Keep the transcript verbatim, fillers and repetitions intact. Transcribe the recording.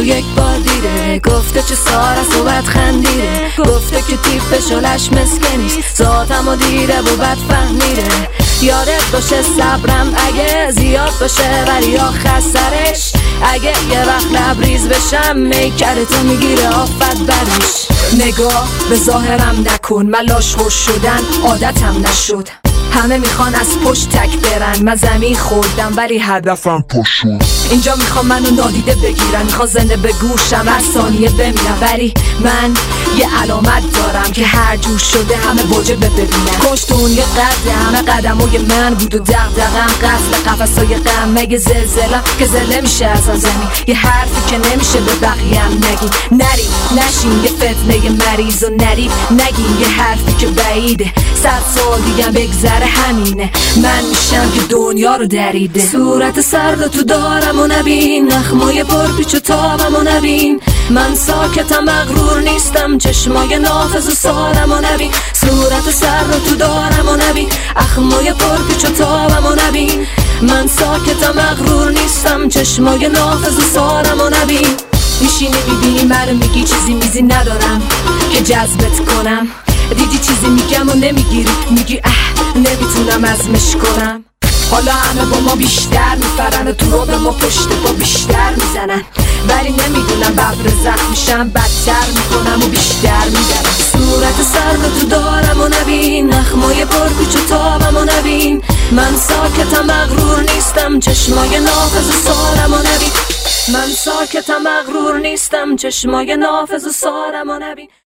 منو یک بار دیده، گفته چه سارا صحبت خندیده، گفته که تیپ شلش مسکه نیست، ذاتمو دیده و بد فهمیده. یادت باشه صبرم اگه زیاد باشه ولی آخر سرش اگه یه وقت لبریز بشم میکردتو میگیره آفت برش. نگاه به ظاهرم نکن، ملاش خوش شدن عادتم نشد. همه میخوان از پشت تک برن، من زمین خوردم ولی هدفم پشت شد. اینجا میخوام منو نادیده بگیرن، میخوان زنده به گوشم هر ثانیه بمیرم، ولی من یه علامت دارم که هر جور شده همه واجبه ببینن. کشتون یه قد همه قدمای من بود و دغدغم قفل قفسای غم، مگه زلزلم که زله میشه از زمین، یه حرفی که نمیشه به بقیه‌ام نگین. نری نشین یه فتنه مریض و نری نگین یه حرفی که بعیده، صد سال دیگه بگذره همینه من میشم که دنیا رو دریده. صورت سرد تو دارم و نبین، اخمای پرپیچ و تابم و نبین، من ساکتم مغرور نیستم، چشمای نافذ و سارم و نبین. صورت سرد تو دارم و نبین، اخمای پرپیچ و تابم و نبین، من ساکتم مغرور نیستم، چشمای نافذ و سارم و نبین. میشینی میبینی منو میگی چیزی میزی ندارم که جذبت کنم، دیدی چیزی میگم و نمیگیری، میگی اه نمیتونم ازمش کنم. حالا همه با ما بیشتر میفرن و تو رو به ما پشت با بیشتر میزنن، ولی نمیدونم ببر زخم میشم بدتر میکنم و بیشتر میدارم. صورت سرد تو دارم و نبین، اخمای پرپیچ و تابم و نبین، من ساکتم مغرور نیستم، چشمای نافذ و سارم و نبین، من ساکتم مغرور نیستم، چشمای نافذ و سارم و نبین.